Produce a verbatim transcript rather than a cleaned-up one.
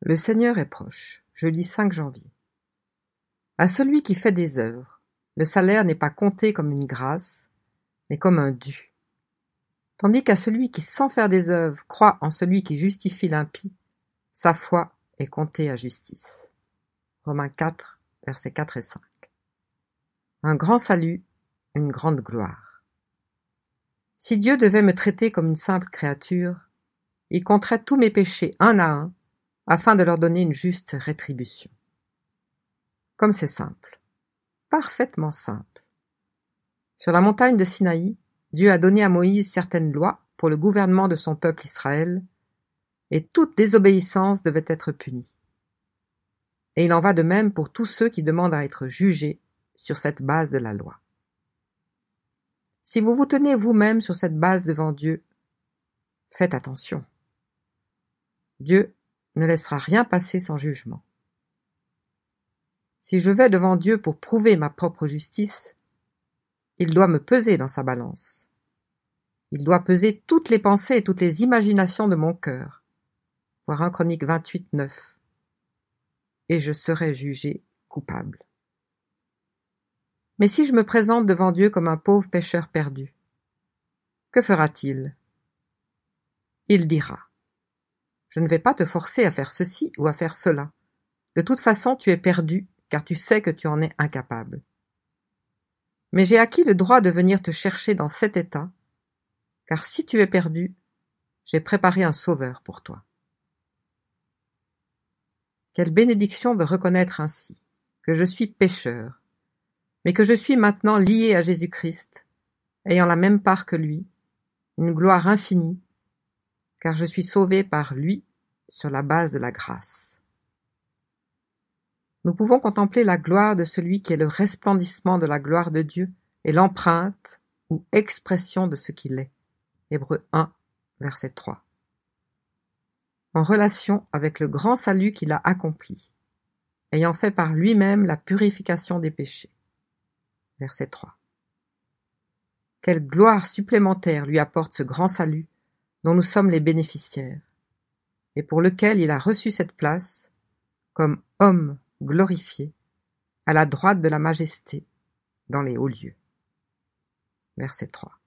Le Seigneur est proche. Jeudi cinq janvier. À celui qui fait des œuvres, le salaire n'est pas compté comme une grâce, mais comme un dû. Tandis qu'à celui qui, sans faire des œuvres, croit en celui qui justifie l'impie, sa foi est comptée à justice. Romains quatre, versets quatre et cinq. Un grand salut, une grande gloire. Si Dieu devait me traiter comme une simple créature, il compterait tous mes péchés un à un, afin de leur donner une juste rétribution. Comme c'est simple, parfaitement simple. Sur la montagne de Sinaï, Dieu a donné à Moïse certaines lois pour le gouvernement de son peuple Israël, et toute désobéissance devait être punie. Et il en va de même pour tous ceux qui demandent à être jugés sur cette base de la loi. Si vous vous tenez vous-même sur cette base devant Dieu, faites attention. Dieu ne laissera rien passer sans jugement. Si je vais devant Dieu pour prouver ma propre justice, il doit me peser dans sa balance. Il doit peser toutes les pensées et toutes les imaginations de mon cœur. Voir un Chronique vingt-huit, neuf. Et je serai jugé coupable. Mais si je me présente devant Dieu comme un pauvre pécheur perdu, que fera-t-il? Il dira: je ne vais pas te forcer à faire ceci ou à faire cela. De toute façon, tu es perdu, car tu sais que tu en es incapable. Mais j'ai acquis le droit de venir te chercher dans cet état, car si tu es perdu, j'ai préparé un sauveur pour toi. Quelle bénédiction de reconnaître ainsi que je suis pécheur, mais que je suis maintenant lié à Jésus-Christ, ayant la même part que lui, une gloire infinie, car je suis sauvé par lui sur la base de la grâce. Nous pouvons contempler la gloire de celui qui est le resplendissement de la gloire de Dieu et l'empreinte ou expression de ce qu'il est. Hébreux un, verset trois. En relation avec le grand salut qu'il a accompli, ayant fait par lui-même la purification des péchés. Verset trois. Quelle gloire supplémentaire lui apporte ce grand salut dont nous sommes les bénéficiaires, et pour lequel il a reçu cette place comme homme glorifié à la droite de la majesté dans les hauts lieux. Verset trois.